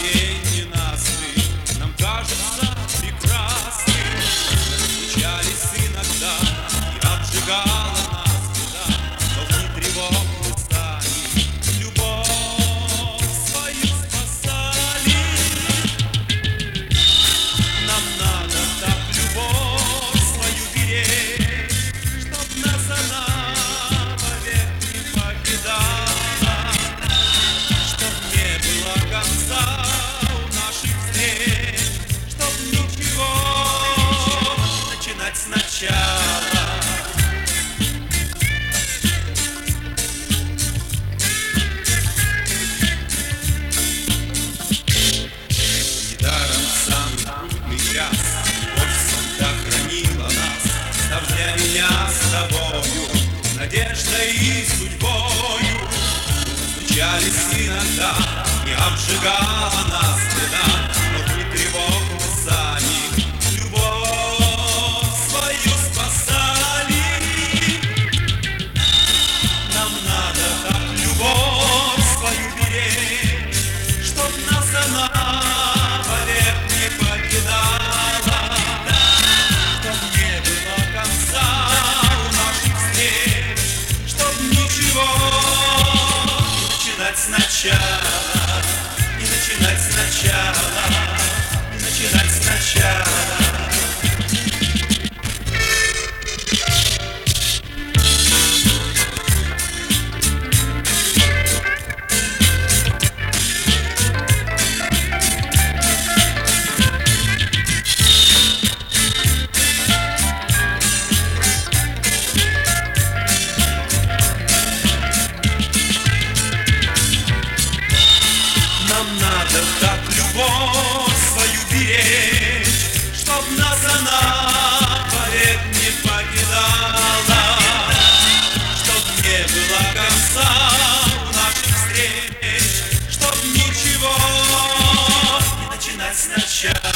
день ненастный нам кажется прекрасным. Встречались иногда и обжигала нас беда, но в ней тревог мы стали, любовь свою спасали. Нам надо так любовь свою беречь, чтоб нас она вовек не покидала, чтоб не было конца у наших встреч, чтоб ничего начинать сначала. Недаром самый трудный час любовь всегда хранила нас, снабдя меня с тобою надеждой и судьбою. Встречались иногда и обжигала нас беда, но ни тревог мы сами любовь свою спасали. Нам надо так любовь свою беречь, чтоб нас она вовек не покидала, чтоб не было конца у наших встреч, чтоб ничего начинать сначала, и начинать сначала, и начинать сначала. Нам надо так любовь свою беречь, чтоб нас она вовек не покидала, чтоб не было конца у наших встреч, чтоб ничего не начинать сначала.